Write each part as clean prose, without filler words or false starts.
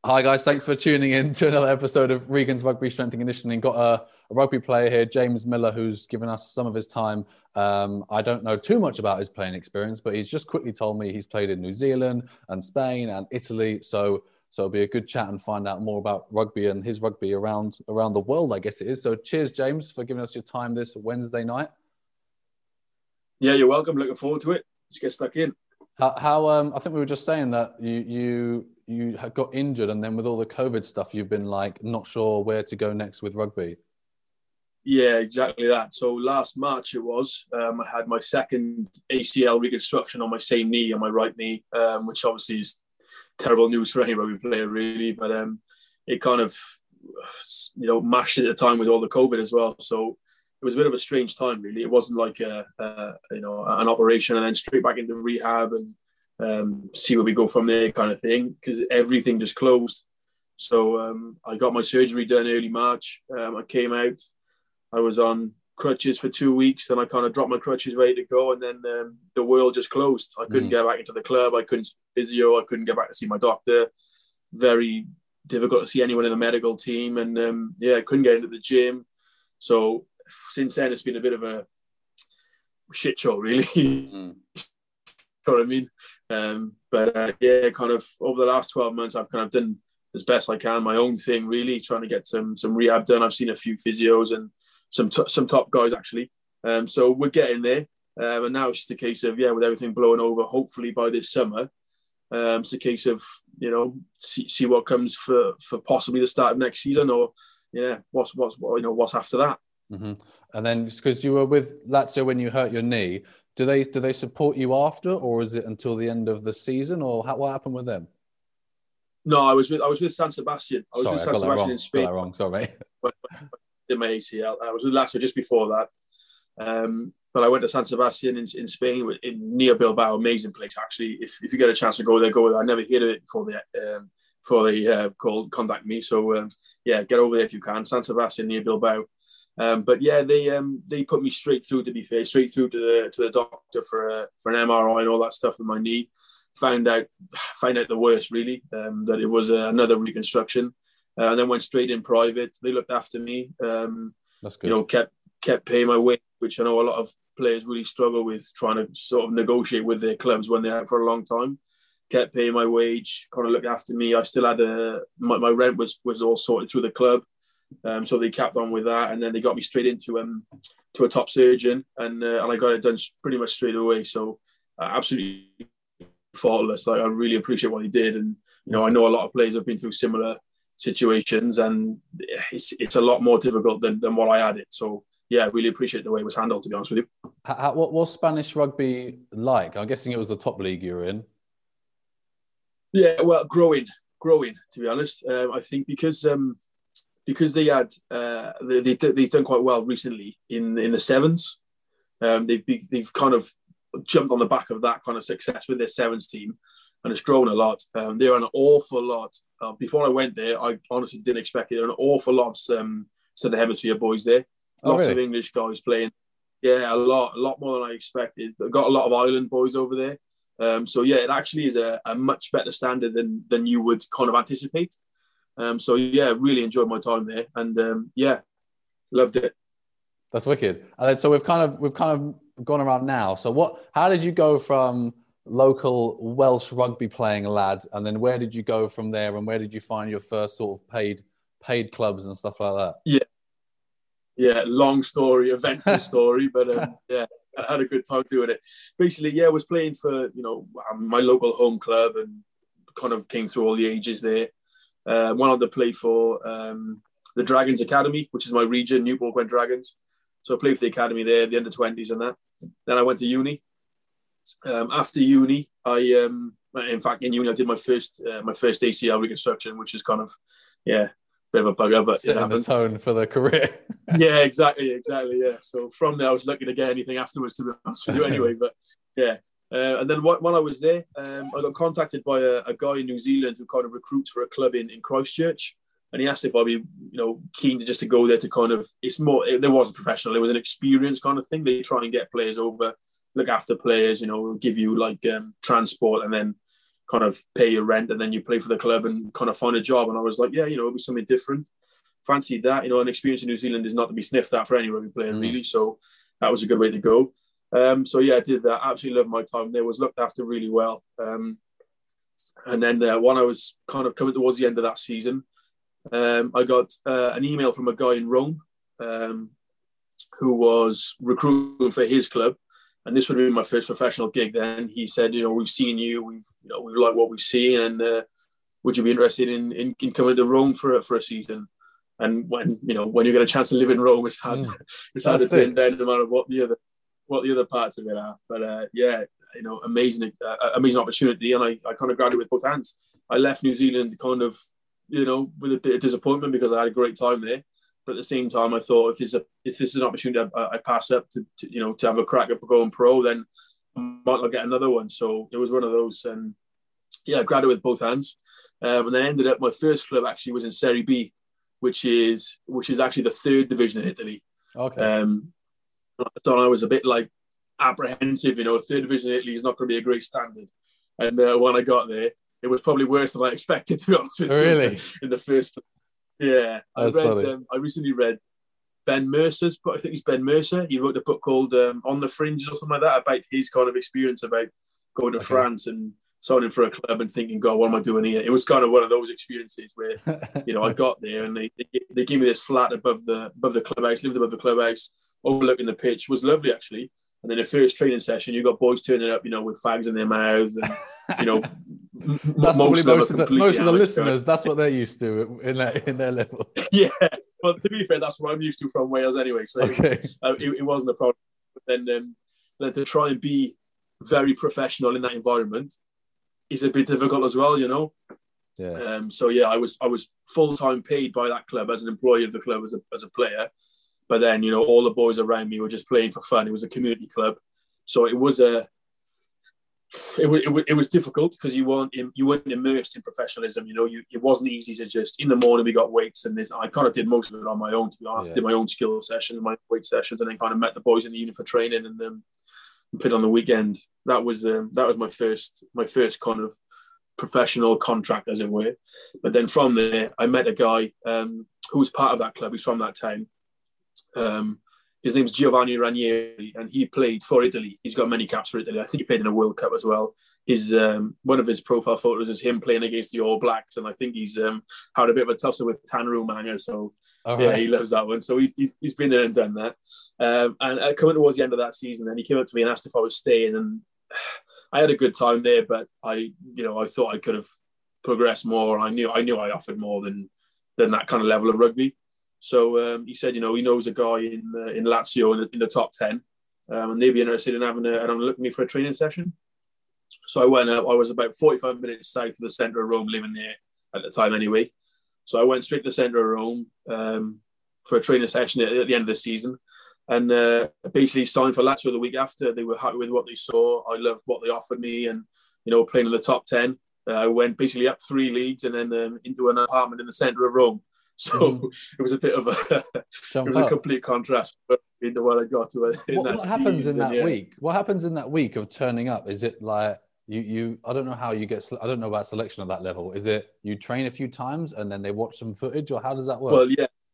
Hi guys, thanks for tuning in to another episode of Regan's Rugby Strength and Conditioning. Got a rugby player here, James Miller, who's given us some of his time. I don't know too much about his playing experience, but he's just quickly told me he's played in New Zealand and Spain and Italy. So it'll be a good chat and find out more about rugby and his rugby around the world, I guess it is. So cheers, James, for giving us your time this Wednesday night. Yeah, you're welcome. Looking forward to it. Let's get stuck in. How I think we were just saying that you had got injured, and then with all the COVID stuff, you've been like not sure where to go next with rugby. Yeah, exactly that. So last March it was, I had my second ACL reconstruction on my same knee, on my right knee, which obviously is terrible news for any rugby player, really. But it kind of, mashed at the time with all the COVID as well. So it was a bit of a strange time, really. It wasn't like an operation and then straight back into rehab and see where we go from there kind of thing, because everything just closed. So I got my surgery done early March. I came out. I was on crutches for 2 weeks. Then I kind of dropped my crutches, ready to go. And then the world just closed. I couldn't get back into the club. I couldn't see physio. I couldn't get back to see my doctor. Very difficult to see anyone in the medical team. And I couldn't get into the gym. So since then, it's been a bit of a shit show, really. You know what I mean? Kind of over the last 12 months, I've kind of done as best I can, my own thing, really, trying to get some rehab done. I've seen a few physios and some top guys, actually. So we're getting there. And now it's just a case of, with everything blowing over, hopefully by this summer, it's a case of, see what comes for possibly the start of next season, or, what's after that. Mm-hmm. And then, because you were with Lazio when you hurt your knee, do they support you after, or is it until the end of the season, or what happened with them? No, I was with San Sebastian. I was with San Sebastian in Spain. Got that wrong. Sorry. In my ACL, I was with Lazio just before that. But I went to San Sebastian in Spain, near Bilbao. Amazing place, actually. If you get a chance to go there, go there. I never heard of it before they contact me. So get over there if you can. San Sebastian near Bilbao. They put me straight through. To be fair, straight through to the doctor for an MRI and all that stuff with my knee. Found out the worst, really. That it was another reconstruction, and then went straight in private. They looked after me. That's good. Kept paying my way, which I know a lot of players really struggle with, trying to sort of negotiate with their clubs when they're out for a long time. Kept paying my wage, kind of looked after me. I still had my rent was all sorted through the club. So they kept on with that, and then they got me straight into to a top surgeon, and I got it done pretty much straight away. So absolutely faultless. I really appreciate what he did, and I know a lot of players have been through similar situations, and it's a lot more difficult than what I had it. So I really appreciate the way it was handled, to be honest with you. What was Spanish rugby like? I'm guessing it was the top league you were in. Yeah, well, growing, to be honest. I think because they had they've done quite well recently in the sevens. They've kind of jumped on the back of that kind of success with their sevens team, and it's grown a lot. There are an awful lot. Before I went there, I honestly didn't expect it. There are an awful lot of Southern Hemisphere boys there. Lots of English guys playing. Yeah, a lot more than I expected. I've got a lot of Ireland boys over there. It actually is a much better standard than you would kind of anticipate. Really enjoyed my time there, and loved it. That's wicked. And then, so we've kind of gone around now. So how did you go from local Welsh rugby playing lad, and then where did you go from there, and where did you find your first sort of paid clubs and stuff like that? Yeah, long story, eventful story, but I had a good time doing it. Basically, I was playing for my local home club, and kind of came through all the ages there. Went on to play for the Dragons Academy, which is my region, Newport Gwent Dragons. So I played for the academy there, the under-20s and that. Then I went to uni. After uni, in uni I did my first ACL reconstruction, which is kind of, bit of a bugger, but setting the tone for the career. Yeah, exactly, yeah. So from there, I was lucky to get anything afterwards, to be honest with you anyway, but yeah. And then while I was there, I got contacted by a guy in New Zealand who kind of recruits for a club in Christchurch. And he asked if I'd be, keen to go there to kind of, there wasn't professional, it was an experience kind of thing. They try and get players over, look after players, give you like transport, and then kind of pay your rent and then you play for the club and kind of find a job. And I was like, yeah, it'll be something different. Fancied that. An experience in New Zealand is not to be sniffed at for any rugby player, really. So that was a good way to go. So yeah, I did that. Absolutely loved my time there. Was looked after really well. And then when I was kind of coming towards the end of that season, I got an email from a guy in Rome who was recruiting for his club. And this would have been my first professional gig then. He said, we've seen you, we like what we've seen, and would you be interested in coming to Rome for a season? And when you get a chance to live in Rome, it's hard to turn down no matter what the other parts of it are. But amazing opportunity, and I kind of grabbed it with both hands. I left New Zealand kind of, with a bit of disappointment because I had a great time there. But at the same time, I thought if this is an opportunity I pass up to have a crack at going pro, then I might not get another one. So it was one of those, and I grabbed it with both hands. And then ended up, my first club actually was in Serie B, which is actually the third division in Italy. Okay. So I was a bit like apprehensive, third division in Italy is not going to be a great standard. And when I got there, it was probably worse than I expected, to be honest with you. Really? In the first place. Yeah. Funny. I recently read Ben Mercer's book. I think it's Ben Mercer. He wrote a book called On the Fringe or something like that, about his kind of experience about going to France and signing for a club and thinking, God, what am I doing here? It was kind of one of those experiences where, I got there and they gave me this flat above the clubhouse, lived above the clubhouse, overlooking the pitch. It was lovely, actually. And then the first training session, you got boys turning up, with fags in their mouths, and that's most of the listeners. That's what they're used to in their level. Yeah, well, to be fair, that's what I'm used to from Wales anyway. So it wasn't a problem. But then to try and be very professional in that environment is a bit difficult as well, Yeah. I was full time paid by that club as an employee of the club as a player. But then, all the boys around me were just playing for fun. It was a community club. So it was it was difficult because you weren't immersed in professionalism. It wasn't easy to just, in the morning we got weights and this. I kind of did most of it on my own, to be honest. Yeah. Did my own skill sessions, my weight sessions, and then kind of met the boys in the unit for training and played on the weekend. That was my first kind of professional contract, as it were. But then from there, I met a guy who was part of that club. He's from that town. His name's Giovanni Ranieri, and he played for Italy. He's got many caps for Italy. I think he played in a World Cup as well. His one of his profile photos is him playing against the All Blacks, and I think he's had a bit of a tussle with Tanru Manga. So he loves that one. So he's been there and done that. And coming towards the end of that season, then he came up to me and asked if I was staying, and I had a good time there, but I thought I could have progressed more. I knew I offered more than that kind of level of rugby. So he said, he knows a guy in Lazio in the top 10, and they'd be interested in having looking me for a training session. So I went up. I was about 45 minutes south of the centre of Rome, living there at the time anyway. So I went straight to the centre of Rome for a training session at the end of the season, and basically signed for Lazio the week after. They were happy with what they saw. I loved what they offered me, and playing in the top 10. I went basically up 3 leagues and then into an apartment in the centre of Rome. So it was a bit of a complete contrast into what I got to. What happens in that week? What happens in that week of turning up? Is it like you? I don't know how you get. I don't know about selection at that level. Is it you train a few times and then they watch some footage, or how does that work? Well,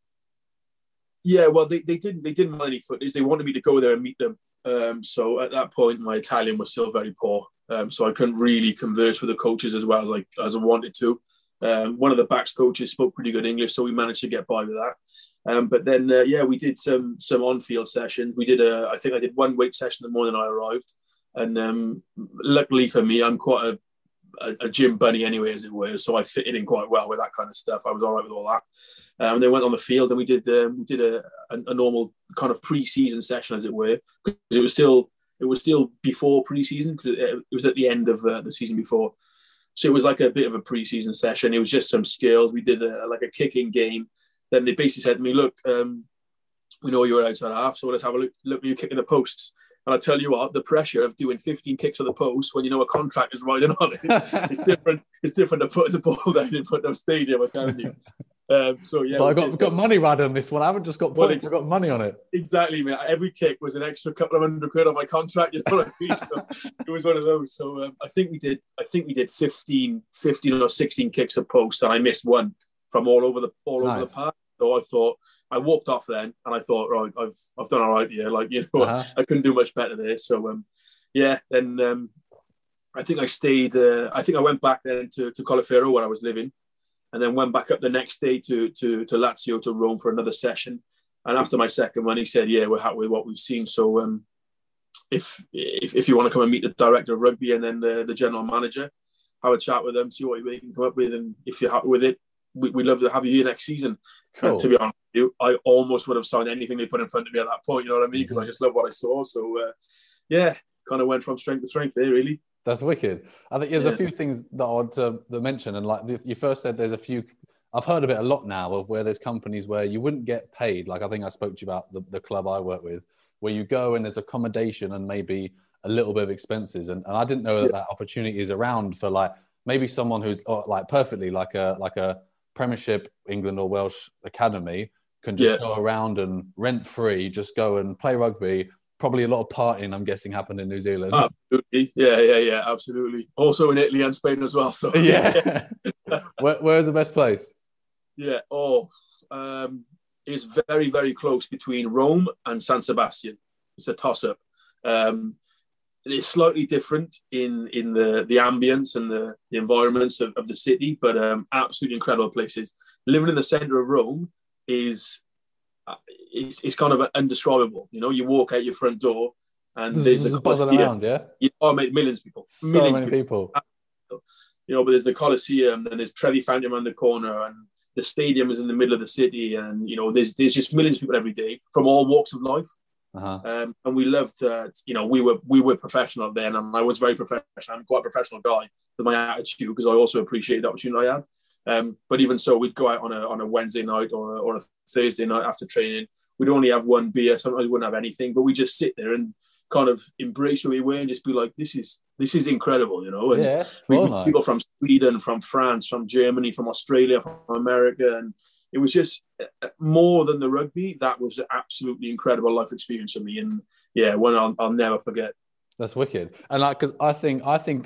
yeah. Well, they didn't mind any footage. They wanted me to go there and meet them. So at that point, my Italian was still very poor. So I couldn't really converse with the coaches as well as I wanted to. One of the backs coaches spoke pretty good English, so we managed to get by with that. But then, we did some on-field sessions. I think I did one weight session the morning I arrived. And luckily for me, I'm quite a gym bunny anyway, as it were. So I fitted in quite well with that kind of stuff. I was all right with all that. And then went on the field and we did a normal kind of pre-season session, as it were, because it was still before pre-season, because it was at the end of the season before. So it was like a bit of a pre-season session. It was just some skills. We did a kicking game. Then they basically said to me, look, we know you're outside half, so let's have a look at you kicking the posts. And I tell you what, the pressure of doing 15 kicks on the post when a contract is riding on it, it's different to putting the ball down in front of a stadium, I'm telling you. So yeah, so I got money right on this one. I haven't just got points, I got money on it. Exactly, mate. Every kick was an extra couple of £100 on my contract. You know what I mean? So it was one of those. So I think we did 15 or 16 kicks a post, and I missed one from all over the park. So I thought, I walked off then, and I thought, right, I've done all right here. Like, you know, I couldn't do much better there. So then I think I stayed. I think I went back then to Colleferro where I was living, and then went back up the next day to Lazio, to Rome for another session. And after my second one, he said, "Yeah, we're happy with what we've seen. So if you want to come and meet the director of rugby and then the general manager, have a chat with them, see what we can come up with, and if you're happy with it, we'd love to have you here next season." Cool. To be honest with you, I almost would have signed anything they put in front of me at that point. You know what I mean? Because I just love what I saw. So kind of went from strength to strength there, really. That's wicked. I think there's a few things that I want to mention. And like you first said, there's a few, I've heard of it a lot now, of where there's companies where you wouldn't get paid. Like I think I spoke to you about the club I work with, where you go and there's accommodation and maybe a little bit of expenses. And I didn't know that opportunity is around for like maybe someone who's like perfectly like a Premiership England or Welsh academy can just go around and rent free, just go and play rugby. Probably a lot of partying, I'm guessing, happened in New Zealand. Absolutely. Yeah, absolutely. Also in Italy and Spain as well. So yeah. Where's the best place? Yeah. It's very, very close between Rome and San Sebastian. It's a toss-up. It's slightly different in the ambience and the environments of the city, but absolutely incredible places. Living in the centre of Rome is kind of indescribable. You know, you walk out your front door and there's a Colosseum. Around, millions of people. So many people. You know, but there's the Colosseum and there's Trevi Fountain around the corner and the stadium is in the middle of the city, and you know, there's just millions of people every day from all walks of life. And we loved that. You know, we were professional then, and I was very professional. I'm quite a professional guy with my attitude because I also appreciate the opportunity I had. But even so, we'd go out on a Wednesday night or a Thursday night after training. We'd only have one beer. Sometimes we wouldn't have anything, but we just sit there and kind of embrace where we were and just be like, this is incredible, you know. And nice. People from Sweden, from France, from Germany, from Australia, from America, and it was just more than the rugby. That was an absolutely incredible life experience for me, and one I'll never forget. That's wicked. And like, because I think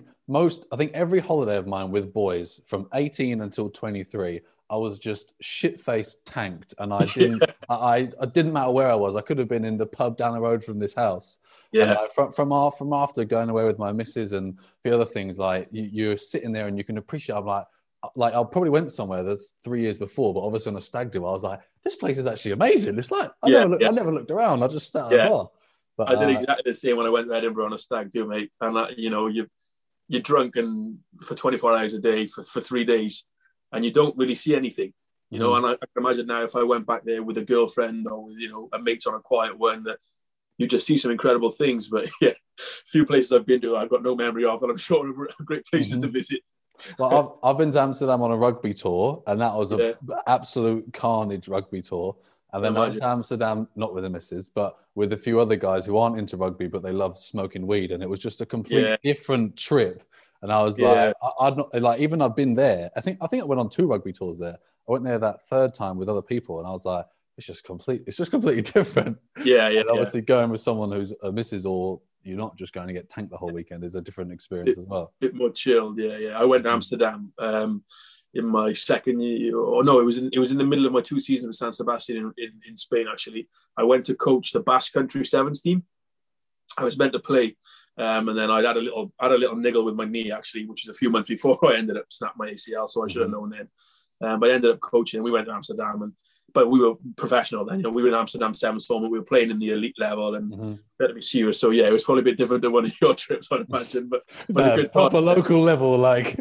every holiday of mine with boys from 18 until 23, I was just shit-faced tanked, and I didn't. I didn't matter where I was. I could have been in the pub down the road from this house. Yeah. And from after going away with my missus and the other things, like you're sitting there and you can appreciate. I'm like I probably went somewhere that's 3 years before, but obviously on a stag do, I was like, this place is actually amazing. It's like I never looked around. I just sat at the bar. But, I did exactly the same when I went to Edinburgh on a stag do, mate. And you know, you're drunk and for 24 hours a day for 3 days. And you don't really see anything, you know. And I can imagine now if I went back there with a girlfriend or with, you know, a mate on a quiet one, that you just see some incredible things. But yeah, a few places I've been to, I've got no memory of, and I'm sure are great places to visit. Well, I've been to Amsterdam on a rugby tour, and that was an absolute carnage rugby tour. And then I went to Amsterdam, not with the missus, but with a few other guys who aren't into rugby, but they love smoking weed. And it was just a complete different trip. And I was like, I'd not like, even I've been there. I think I went on 2 rugby tours there. I went there that third time with other people, and I was like, it's just completely different. And obviously going with someone who's a missus, or you're not just going to get tanked the whole weekend, is a different experience as well. A bit more chilled, I went to Amsterdam in my second year, or no, it was in the middle of my 2 seasons with San Sebastian in Spain. Actually, I went to coach the Basque Country Sevens team. I was meant to play. And then I had a little niggle with my knee, actually, which is a few months before I ended up snapping my ACL, so I should have known then. But I ended up coaching, and we went to Amsterdam, but we were professional then. You know, we were in Amsterdam Sevens format. We were playing in the elite level, and we had to be serious. So it was probably a bit different than one of your trips, I'd imagine. But a good proper local level, like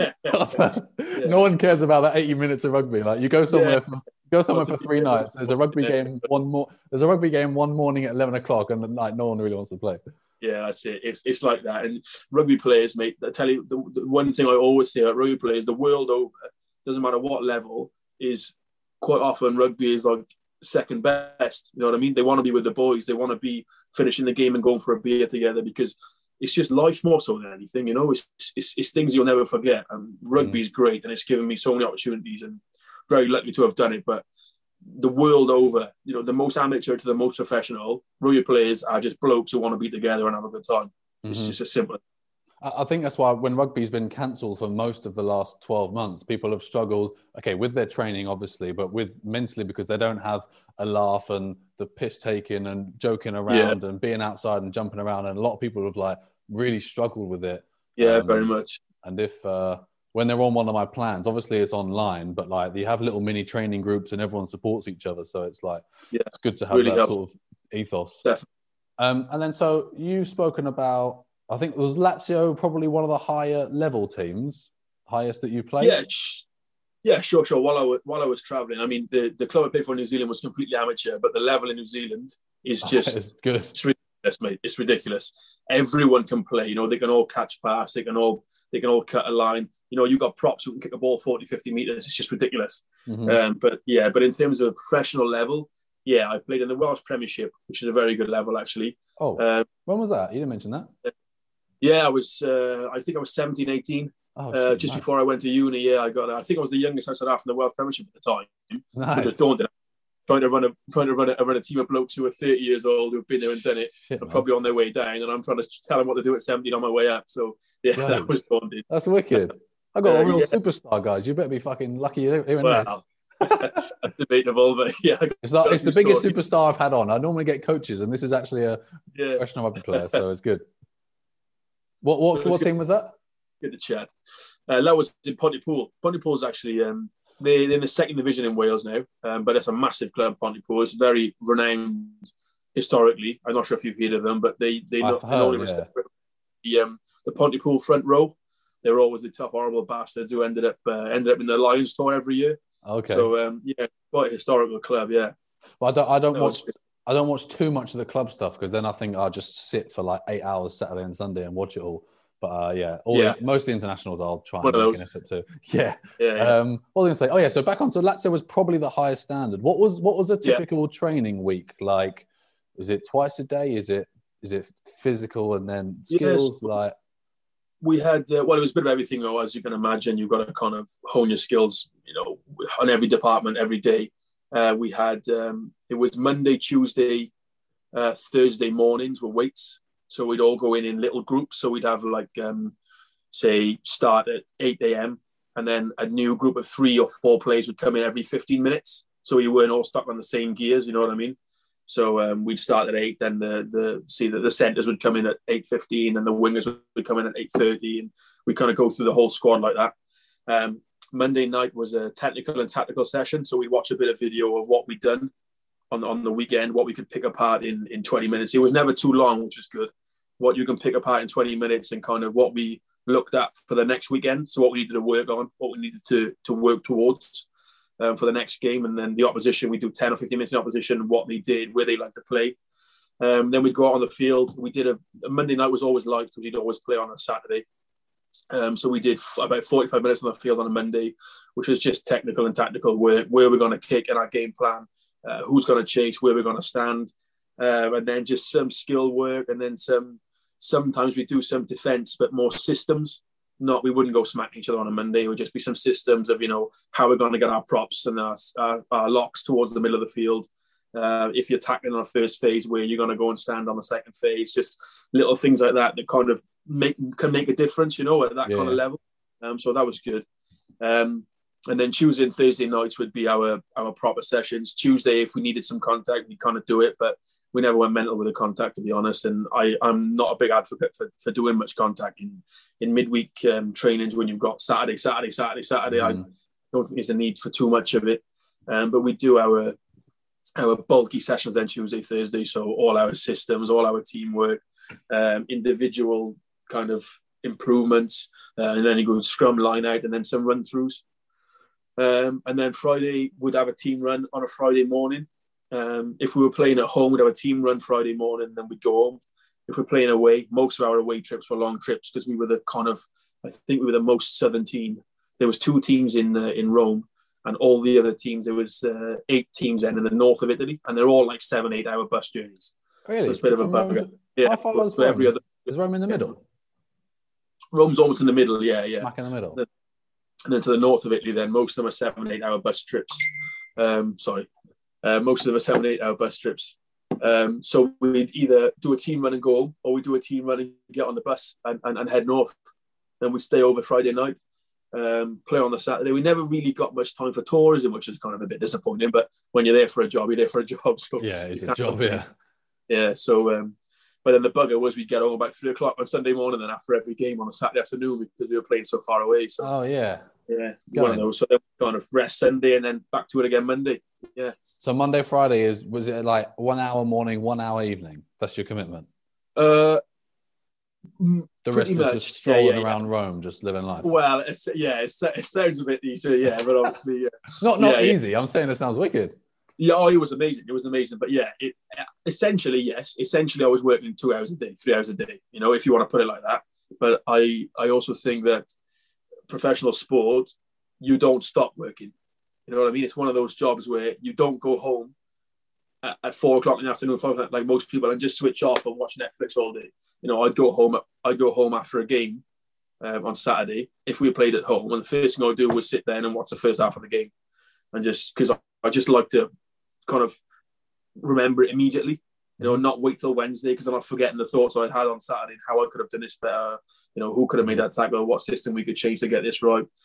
no one cares about that 80 minutes of rugby. Like you go somewhere. Go somewhere for 3 nights. There's a rugby game There's a rugby game one morning at 11 o'clock, and like no one really wants to play. Yeah, that's it. It's like that. And rugby players, mate, I tell you, the one thing I always say about rugby players, the world over, doesn't matter what level, is quite often rugby is like second best. You know what I mean? They want to be with the boys. They want to be finishing the game and going for a beer together, because it's just life more so than anything. You know, it's things you'll never forget. And rugby is great, and it's given me so many opportunities. And very lucky to have done it. But the world over, the most amateur to the most professional, rugby players are just blokes who want to be together and have a good time. It's just as simple. I think that's why when rugby's been cancelled for most of the last 12 months, people have struggled, with their training, obviously, but with mentally, because they don't have a laugh and the piss taking and joking around and being outside and jumping around. And a lot of people have really struggled with it. Yeah, very much. And if, when they're on one of my plans, obviously it's online, but you have little mini training groups and everyone supports each other. So it's it's good to have really that sort of ethos. Definitely. And then, so you've spoken about, I think it was Lazio, probably one of the higher level teams, highest that you played. Yeah, sure. While I was traveling, I mean, the club I played for in New Zealand was completely amateur, but the level in New Zealand is just it's good. It's ridiculous, mate. It's ridiculous. Everyone can play. They can all catch pass. They can all cut a line. You've got props who can kick a ball 40, 50 meters. It's just ridiculous. But in terms of professional level, I played in the Welsh Premiership, which is a very good level, actually. Oh, when was that? You didn't mention that. I was, I think I was 17, 18. Just before I went to uni, I think I was the youngest outside half in the World Premiership at the time. Nice. Which was daunting. Trying to run a team of blokes who are 30 years old who've been there and done it, and probably on their way down, and I'm trying to tell them what to do at 17 on my way up. So that was daunting. That's wicked. I got a real superstar, guys. You better be fucking lucky you're in there. That's debatable, but it's the biggest superstar I've had on. I normally get coaches, and this is actually a professional rugby player, so it's good. What team was that? Good to chat. That was in Pontypool. Pontypool's actually they're in the second division in Wales now, but it's a massive club. Pontypool. It's very renowned historically. I'm not sure if you've heard of them, but the Pontypool front row. They were always the tough, horrible bastards who ended up in the Lions tour every year. Okay. So quite a historical club. Yeah. Well, I don't watch too much of the club stuff, because then I think I'll just sit for 8 hours Saturday and Sunday and watch it all. But most of the internationals I'll try and make an effort to. Yeah. What was I going to say? So back onto Lazio was probably the highest standard. What was a typical training week like? Is it twice a day? Is it physical and then skills? We had it was a bit of everything. As you can imagine, you've got to kind of hone your skills, on every department every day. We had it was Monday, Tuesday, Thursday mornings were weights. So we'd all go in little groups. So we'd have say start at 8 a.m. and then a new group of 3 or 4 players would come in every 15 minutes. So you weren't all stuck on the same gears, you know what I mean? So we'd start at 8, then the centres would come in at 8:15, and the wingers would come in at 8:30, and we kind of go through the whole squad like that. Monday night was a technical and tactical session, so we watched a bit of video of what we'd done on the weekend, what we could pick apart in 20 minutes. It was never too long, which was good. What you can pick apart in 20 minutes and kind of what we looked at for the next weekend. So what we needed to work on, what we needed to work towards for the next game. And then the opposition, we do 10 or 15 minutes in opposition, what they did, where they like to play. Then we'd go out on the field. We did a Monday night was always light because we'd always play on a Saturday. So we did about 45 minutes on the field on a Monday, which was just technical and tactical work, where we're going to kick in our game plan, who's going to chase, where we're going to stand, and then just some skill work, and then sometimes we do some defence, but more systems. We wouldn't go smack each other on a Monday. It would just be some systems of, how we're going to get our props and our locks towards the middle of the field. If you're tackling on a first phase, where you're going to go and stand on the second phase, just little things like that kind of can make a difference, at that kind of level. So that was good. And then Tuesday and Thursday nights would be our proper sessions. Tuesday, if we needed some contact, we kind of do it, but we never went mental with the contact, to be honest. And I'm not a big advocate for doing much contact in midweek trainings when you've got Saturday. Mm-hmm. I don't think there's a need for too much of it. But we do our bulky sessions then Tuesday, Thursday. So all our systems, all our teamwork, individual kind of improvements, and then you go scrum, line out, and then some run throughs. And then Friday would have a team run on a Friday morning. If we were playing at home, we'd have a team run Friday morning, and then we'd go home. If we're playing away, most of our away trips were long trips because we were I think we were the most southern team. There was 2 teams in Rome, and all the other teams, there was 8 teams then in the north of Italy, and they're all like 7-8 hour bus journeys. Really? So it's a bit of a bugger. How far was Rome? Is Rome in the middle? Rome's almost in the middle, yeah. Smack in the middle. And then to the north of Italy, then most of them are 7-8 hour bus trips. Most of them are 7-8 hour bus trips. So we'd either do a team run and go, or we do a team run and get on the bus and head north. Then we stay over Friday night, play on the Saturday. We never really got much time for tourism, which is kind of a bit disappointing. But when you're there for a job, you're there for a job. So yeah, it's a job, yeah. Yeah, so... but then the bugger was we'd get home about 3 o'clock on Sunday morning, then after every game on a Saturday afternoon because we were playing so far away. So oh yeah, one of those. So then kind of rest Sunday and then back to it again Monday. Yeah. So Monday, Friday was it like 1 hour morning, 1 hour evening? That's your commitment. The rest is just strolling around Rome, just living life. Well, it sounds a bit easy, yeah, but obviously, not easy. I'm saying it sounds wicked. Yeah, it was amazing. It was amazing. But yeah, essentially, yes. Essentially, I was working 2 hours a day, 3 hours a day, if you want to put it like that. But I also think that professional sport, you don't stop working. You know what I mean? It's one of those jobs where you don't go home at 4 o'clock in the afternoon, 5 o'clock, like most people, and just switch off and watch Netflix all day. I'd go home after a game on Saturday if we played at home. And the first thing I'd do was sit there and watch the first half of the game. And just because I just like to kind of remember it immediately, not wait till Wednesday because I'm not forgetting the thoughts I had on Saturday and how I could have done this better, who could have made that tackle, what system we could change to get this right.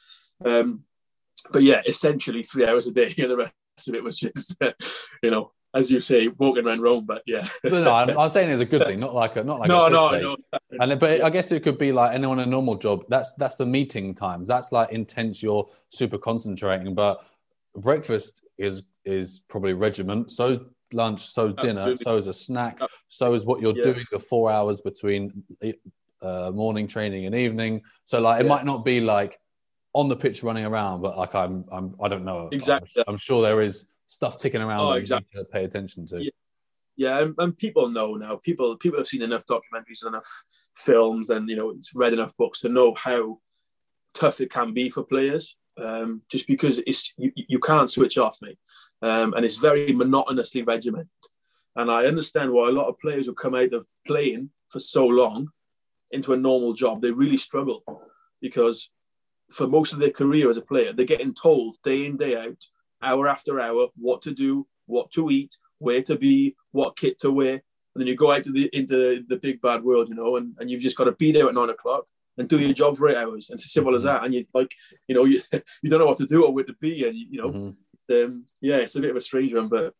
But yeah, essentially 3 hours a day, and the rest of it was just, as you say, walking around Rome. But yeah, no, I'm saying it's a good thing, not like no. But I guess it could be like anyone in a normal job. That's the meeting times. That's like intense. You're super concentrating, but breakfast is probably regiment. So is lunch. So is dinner. Absolutely. So is a snack. So is what you're doing the 4 hours between morning training and evening. So like it might not be like on the pitch running around, but like I don't know exactly. I'm sure there is stuff ticking around that exactly. you need to pay attention to. Yeah, and people know now. People have seen enough documentaries and enough films, and it's read enough books to know how tough it can be for players. Just because you can't switch off, mate, and it's very monotonously regimented. And I understand why a lot of players who come out of playing for so long into a normal job, they really struggle because for most of their career as a player, they're getting told day in, day out, hour after hour, what to do, what to eat, where to be, what kit to wear. And then you go out into the big bad world, and you've just got to be there at 9 o'clock and do your job for 8 hours. And it's as simple as that. And you you don't know what to do or where to be. And, it's a bit of a strange one, but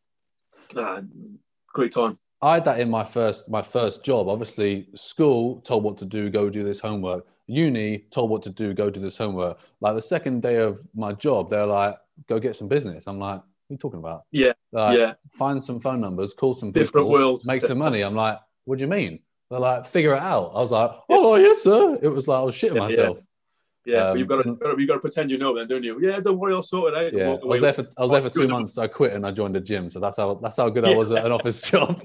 great time. I had that in my first job. Obviously, school told what to do, go do this homework. Uni told what to do, go do this homework. Like the second day of my job, they're like, go get some business. I'm like, what are you talking about? Yeah. Find some phone numbers, call some different people, world, make some money. I'm like, what do you mean? They're like, figure it out. I was like, oh yes, sir. It was like I was shitting myself. Yeah, but you've got to pretend you know then, don't you? Yeah, don't worry, I'll sort it out. Yeah, I was there for 2 months. I quit and I joined a gym. So that's how good I was at an office job.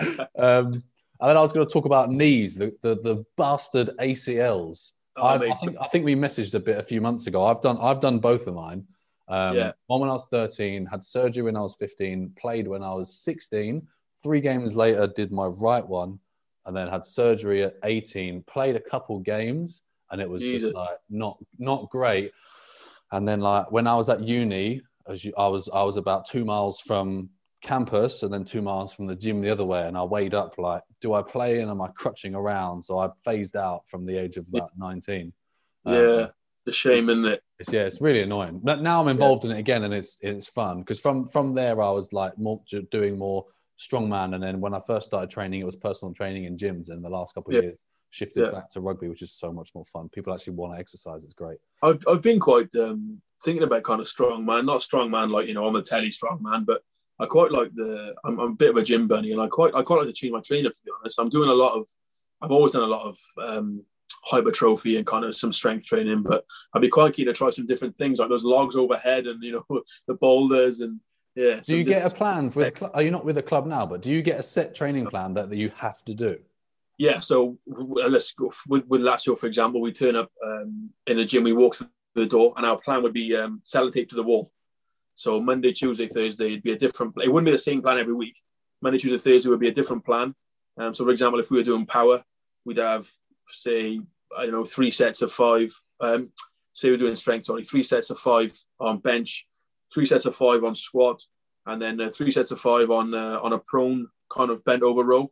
And then I was going to talk about knees, the bastard ACLs. I think we messaged a few months ago. I've done both of mine. One when I was 13, had surgery when I was 15, played when I was 16. 3 games later, did my right one, and then had surgery at 18. Played a couple games, and it was just like not great. And then like when I was at uni, I was about 2 miles from campus and then 2 miles from the gym the other way, and I weighed up like, do I play and am I crutching around? So I phased out from the age of about 19. The shame, isn't it? It's really annoying. But now I'm involved in it again, and it's fun because from there I was like doing more strongman, and then when I first started training, it was personal training in gyms, and the last couple of years shifted back to rugby, which is so much more fun. People actually want to exercise. It's great. I've been quite thinking about kind of strongman, not strongman like I'm a telly strongman, but I quite like I'm a bit of a gym bunny, and I quite like to change my training up, to be honest. I've always done a lot of hypertrophy and kind of some strength training, but I'd be quite keen to try some different things like those logs overhead and the boulders and Do you get a plan are you not with a club now? But do you get a set training plan that you have to do? Yeah. So let's go with Lazio, for example. We turn up in a gym, we walk through the door, and our plan would be sellotape to the wall. So Monday, Tuesday, Thursday, it'd be a different. It wouldn't be the same plan every week. Monday, Tuesday, Thursday would be a different plan. So, for example, if we were doing power, we'd have, say, 3 sets of 5. say we're doing strength only, 3 sets of 5 on bench, 3 sets of 5 on squat, and then 3 sets of 5 on a prone kind of bent over row.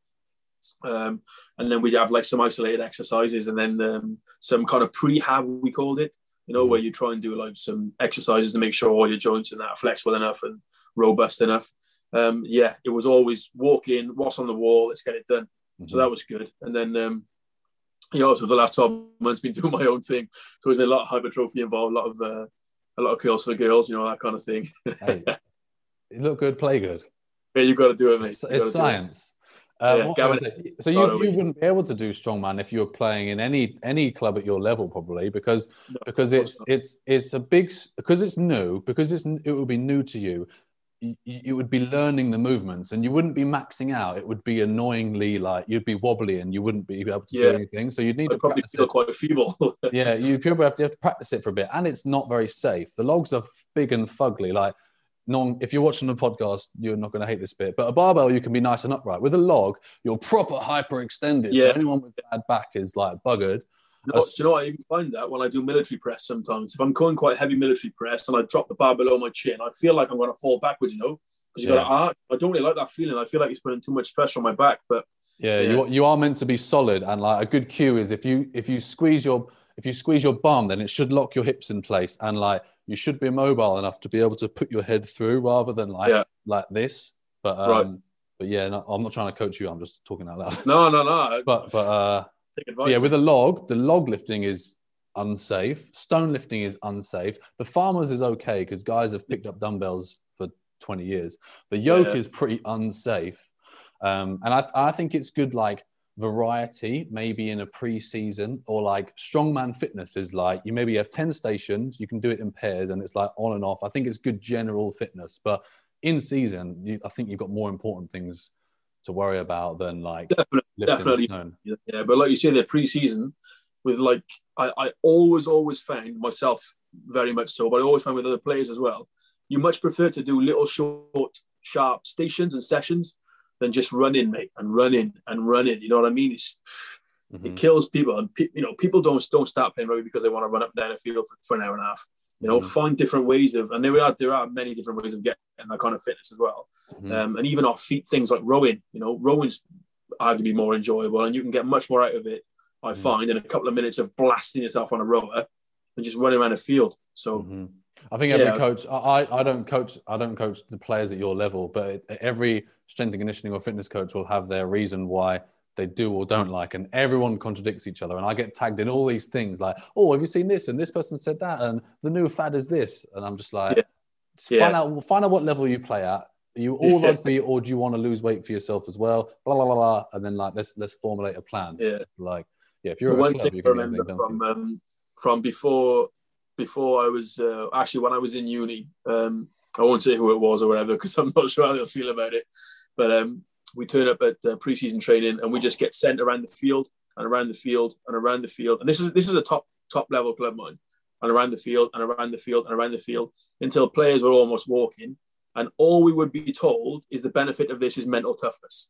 And then we'd have like some isolated exercises, and then some kind of prehab, we called it, where you try and do like some exercises to make sure all your joints and that are flexible enough and robust enough. It was always walk in, what's on the wall, let's get it done. So that was good. And then also the last 12 months been doing my own thing. So there's a lot of hypertrophy involved, a lot of curls for the girls, that kind of thing. Hey, you look good, play good. Yeah, you've got to do it, mate. It's science. So you wouldn't be able to do strongman if you were playing in any club at your level, probably, because it's a big, because it's new, because it would be new to you. You would be learning the movements, and you wouldn't be maxing out. It would be annoyingly like you'd be wobbly, and you wouldn't be able to do anything. So you'd need to probably feel quite feeble. Yeah, you probably have to practice it for a bit, and it's not very safe. The logs are big and fugly. Like, if you're watching the podcast, you're not going to hate this bit. But a barbell, you can be nice and upright. With a log, you're proper hyperextended. Yeah. So anyone with bad back is like buggered. Do you know what? I even find that when I do military press sometimes, if I'm going quite heavy military press and I drop the bar below my chin, I feel like I'm going to fall backwards, because you got to arch. I don't really like that feeling. I feel like it's putting too much pressure on my back. But you are meant to be solid, and like a good cue is if you squeeze your bum, then it should lock your hips in place, and like you should be mobile enough to be able to put your head through rather than like this. But I'm not trying to coach you. I'm just talking out loud. No. But with the log lifting is unsafe. Stone lifting is unsafe. The farmers is okay because guys have picked up dumbbells for 20 years. The yoke is pretty unsafe. And I think it's good, like, variety, maybe in a pre-season, or like strongman fitness is like, you maybe have 10 stations, you can do it in pairs, and it's like on and off. I think it's good general fitness, but in season, I think you've got more important things to worry about than like definitely. Yeah, but like you say, the pre-season with like I always found myself very much so, but I always found with other players as well, you much prefer to do little short sharp stations and sessions than just run in, mate, and run in. You know what I mean? It kills people, and people don't start playing rugby because they want to run up and down a field for an hour and a half. Find different ways of, and there are many different ways of getting that kind of fitness as well. And even off feet things like rowing. Rowing's arguably more enjoyable, and you can get much more out of it, I find, in a couple of minutes of blasting yourself on a rower and just running around a field. So I think every coach, I don't coach the players at your level, but every strength and conditioning or fitness coach will have their reason why they do or don't like, and everyone contradicts each other. And I get tagged in all these things like, oh, have you seen this? And this person said that, and the new fad is this. And I'm just like, find out what level you play at. Are you all rugby, or do you want to lose weight for yourself as well? Blah blah blah blah. And then like let's formulate a plan. If you're one thing I remember from before I was actually when I was in uni, I won't say who it was or whatever because I'm not sure how they'll feel about it, but we turn up at pre-season training and we just get sent around the field and around the field and around the field, and this is a top level club mine, and around the field and around the field and around the field until players were almost walking, and all we would be told is the benefit of this is mental toughness,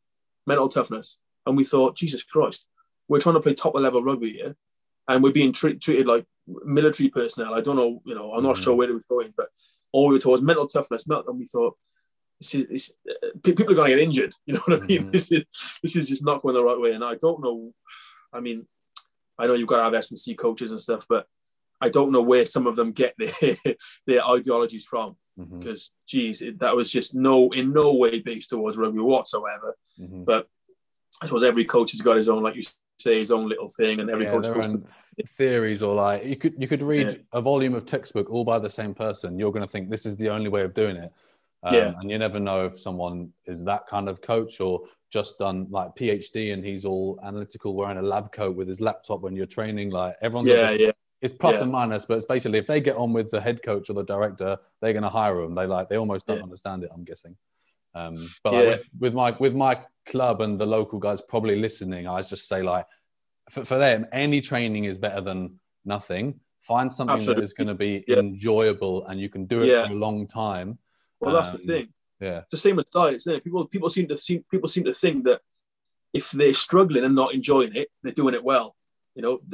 and we thought, Jesus Christ, we're trying to play top level rugby here, and we're being treated like military personnel. I don't know, I'm not sure where it was going, but all we were told was mental toughness, and we thought, people are going to get injured. You know what I mean? This is just not going the right way. And I don't know. I mean, I know you've got to have S&C coaches and stuff, but I don't know where some of them get their ideologies from. Because, that was just in no way based towards rugby whatsoever. But I suppose every coach has got his own, like you say, his own little thing, and every coach their own theories, or like you could read a volume of textbook all by the same person. You're going to think this is the only way of doing it. And you never know if someone is that kind of coach or just done like PhD and he's all analytical wearing a lab coat with his laptop when you're training. Like everyone's it's plus and minus, but it's basically if they get on with the head coach or the director, they're going to hire them. They almost don't understand it, I'm guessing. But like with my club and the local guys probably listening, I just say like for them, any training is better than nothing. Find something that is going to be enjoyable and you can do it for a long time. Well, that's the thing. Yeah, it's the same with diets, isn't it? People seem to think that if they're struggling and not enjoying it, they're doing it well.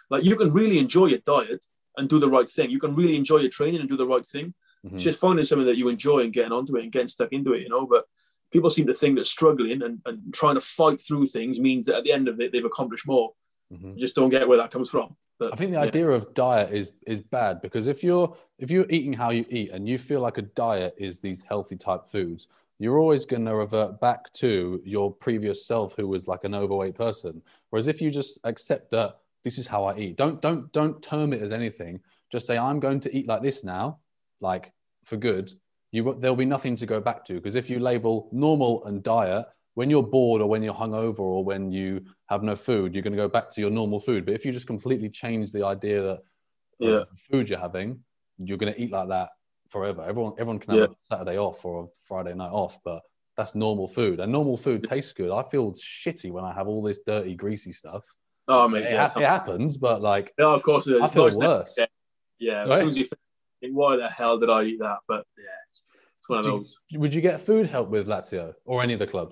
Like, you can really enjoy your diet and do the right thing. You can really enjoy your training and do the right thing. Mm-hmm. It's just finding something that you enjoy and getting onto it and getting stuck into it, But people seem to think that struggling and trying to fight through things means that at the end of it, they've accomplished more. Mm-hmm. You just don't get where that comes from. But I think the idea of diet is bad, because if you're eating how you eat and you feel like a diet is these healthy type foods, you're always going to revert back to your previous self, who was like an overweight person. Whereas if you just accept that this is how I eat, don't term it as anything. Just say, I'm going to eat like this now, like for good. There'll be nothing to go back to, because if you label normal and diet, when you're bored or when you're hungover or when you have no food, you're going to go back to your normal food. But if you just completely change the idea that the food you're having, you're going to eat like that forever. Everyone can have a Saturday off or a Friday night off, but that's normal food. And normal food tastes good. I feel shitty when I have all this dirty, greasy stuff. Oh, mate, it happens, but like, yeah, of course, I feel worse. Yeah, as soon as you think, why the hell did I eat that? But yeah. One of those. Would you get food help with Lazio or any of the clubs?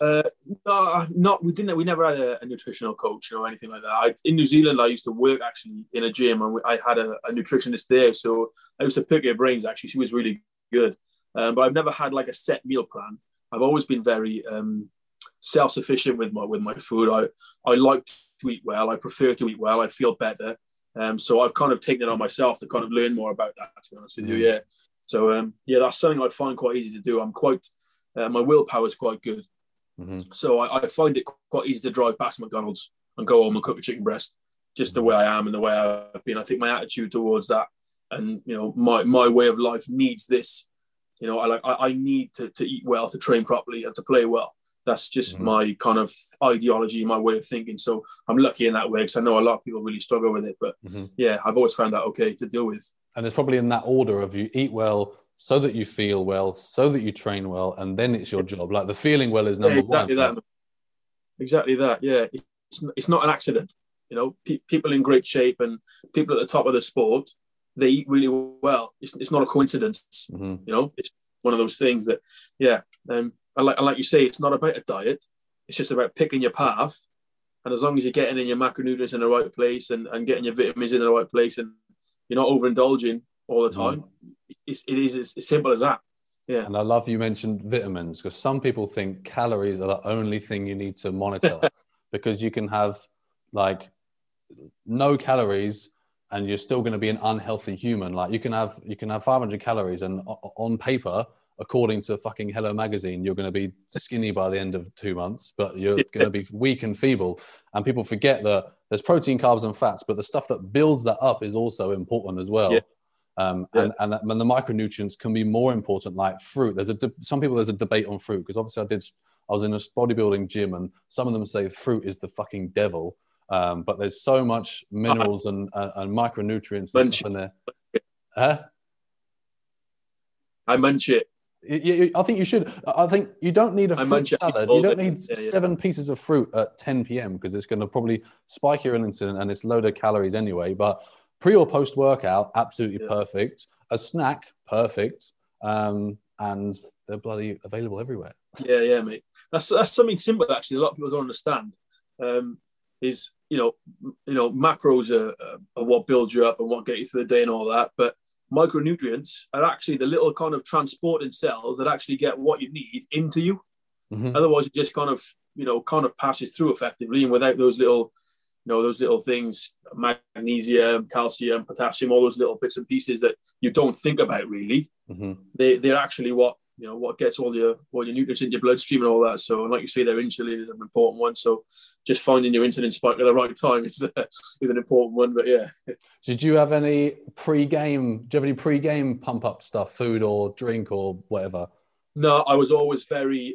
No, we didn't. We never had a nutritional coach or anything like that. In New Zealand, I used to work actually in a gym, and I had a nutritionist there. So I used to pick her brains. Actually, she was really good. But I've never had like a set meal plan. I've always been very self-sufficient with my food. I like to eat well. I prefer to eat well. I feel better. So I've kind of taken it on myself to kind of learn more about that. To be honest with you, yeah. So, that's something I find quite easy to do. I'm quite, my willpower is quite good. Mm-hmm. So I find it quite easy to drive past McDonald's and go home and cook a chicken breast, just the way I am and the way I've been. I think my attitude towards that and, my way of life needs this. I need to eat well, to train properly and to play well. That's just my kind of ideology, my way of thinking. So I'm lucky in that way, because I know a lot of people really struggle with it. But I've always found that okay to deal with. And it's probably in that order of you eat well so that you feel well, so that you train well, and then it's your job. Like the feeling well is number one. Exactly that. Yeah. It's not an accident. People in great shape and people at the top of the sport, they eat really well. It's not a coincidence. It's one of those things that, and like you say, it's not about a diet. It's just about picking your path. And as long as you're getting in your macronutrients in the right place and getting your vitamins in the right place, and you're not overindulging all the time, it is as simple as that. Yeah. And I love you mentioned vitamins, because some people think calories are the only thing you need to monitor because you can have like no calories and you're still going to be an unhealthy human. Like you can have 500 calories and on paper, according to fucking Hello Magazine, you're going to be skinny by the end of 2 months, but you're going to be weak and feeble. And people forget that there's protein, carbs, and fats, but the stuff that builds that up is also important as well. Yeah. And the micronutrients can be more important, like fruit. There's a debate on fruit, because obviously I was in a bodybuilding gym, and some of them say fruit is the fucking devil. But there's so much minerals and micronutrients and stuff in there. Huh? I munch it. I think you should. I think you don't need a fruit salad. You don't need 7 pieces of fruit at 10 p.m. because it's going to probably spike your insulin and it's loaded calories anyway. But pre or post workout, absolutely perfect. A snack, perfect. And they're bloody available everywhere. Yeah, mate. That's something simple actually. A lot of people don't understand. Is macros are what build you up and what get you through the day and all that, but micronutrients are actually the little kind of transporting cells that actually get what you need into you. Otherwise, it just kind of passes through effectively, and without those little things, magnesium, calcium, potassium, all those little bits and pieces that you don't think about really, they're actually what gets all your nutrients in your bloodstream and all that. So, and like you say, their insulin is an important one. So, just finding your insulin spike at the right time is an important one. But yeah. Did you have any pre-game pump up stuff, food or drink or whatever? No, I was always very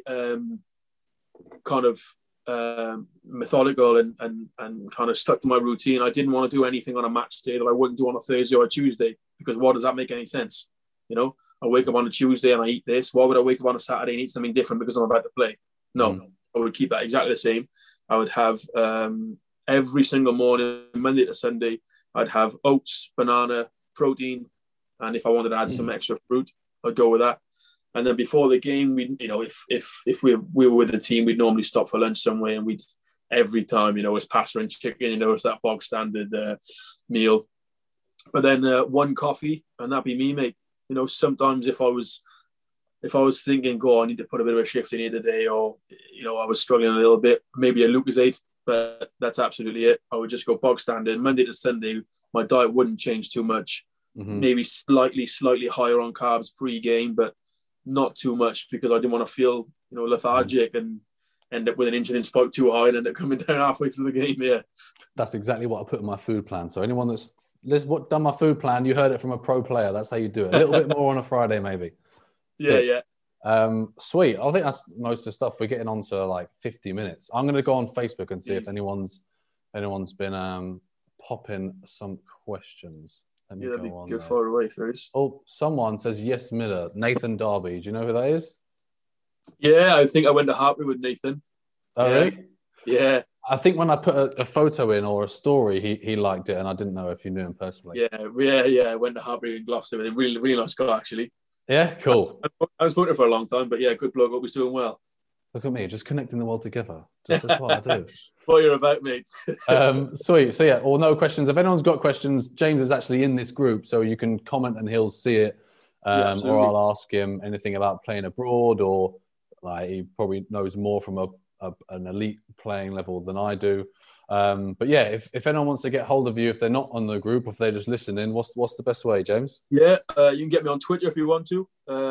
methodical and kind of stuck to my routine. I didn't want to do anything on a match day that I wouldn't do on a Thursday or a Tuesday, because what does that make any sense? I wake up on a Tuesday and I eat this. Why would I wake up on a Saturday and eat something different because I'm about to play? No, I would keep that exactly the same. I would have every single morning, Monday to Sunday, I'd have oats, banana, protein, and if I wanted to add some extra fruit, I'd go with that. And then before the game, if we were with the team, we'd normally stop for lunch somewhere and we'd every time, it's pasta and chicken, it's that bog standard meal. But then one coffee, and that'd be me, mate. Sometimes if I was thinking, I need to put a bit of a shift in here today, or, I was struggling a little bit, maybe a Lucozade, but that's absolutely it. I would just go bog standard, Monday to Sunday. My diet wouldn't change too much. Mm-hmm. Maybe slightly higher on carbs pre-game, but not too much, because I didn't want to feel, lethargic and end up with an insulin spike too high and end up coming down halfway through the game. Yeah, that's exactly what I put in my food plan. So anyone that's done my food plan, you heard it from a pro player. That's how you do it. A little bit more on a Friday, maybe. Yeah. Sweet. I think that's most of the stuff. We're getting on to like 50 minutes. I'm going to go on Facebook and see if anyone's been popping some questions. That'd be good far away first. Oh, someone says yes, Miller. Nathan Darby. Do you know who that is? Yeah, I think I went to Hartpury with Nathan. Oh, really? Yeah. I think when I put a photo in or a story, he liked it, and I didn't know if you knew him personally. Yeah. I went to Hartpury in Gloucester with a really, really nice guy, actually. Yeah, cool. I was voting for a long time, but yeah, good bloke. Hope he's doing well. Look at me, just connecting the world together. That's what I do. What you're about, mate. Sweet. So yeah, or no questions. If anyone's got questions, James is actually in this group, so you can comment and he'll see it. Or I'll ask him anything about playing abroad, or like he probably knows more from an elite playing level than I do. But yeah, if anyone wants to get hold of you, if they're not on the group, if they're just listening, what's the best way, James? Yeah, you can get me on Twitter if you want to.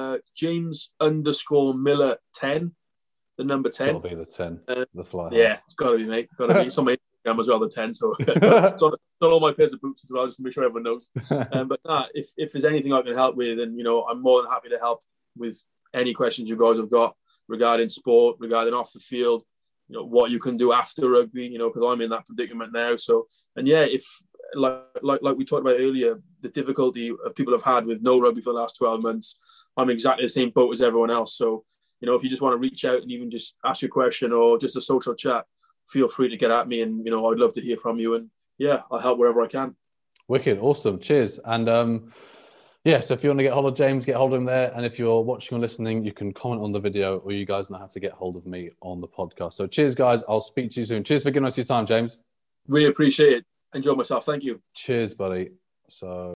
James_Miller10, the number 10. Gotta be the 10, the fly. Yeah, it's gotta be, mate. Gotta be. It's on my Instagram as well, the 10. So it's on all my pairs of boots as well, just to make sure everyone knows. But if there's anything I can help with, and I'm more than happy to help with any questions you guys have got regarding sport, regarding off the field. What you can do after rugby, because I'm in that predicament now. So, and yeah, if like we talked about earlier, the difficulty of people have had with no rugby for the last 12 months, I'm exactly the same boat as everyone else. So, if you just want to reach out and even just ask your question or just a social chat, feel free to get at me, and I'd love to hear from you. And yeah, I'll help wherever I can. Wicked, awesome, cheers. And yeah, so if you want to get hold of James, get hold of him there. And if you're watching or listening, you can comment on the video, or you guys know how to get hold of me on the podcast. So cheers, guys. I'll speak to you soon. Cheers for giving us your time, James. Really appreciate it. Enjoy myself. Thank you. Cheers, buddy. So.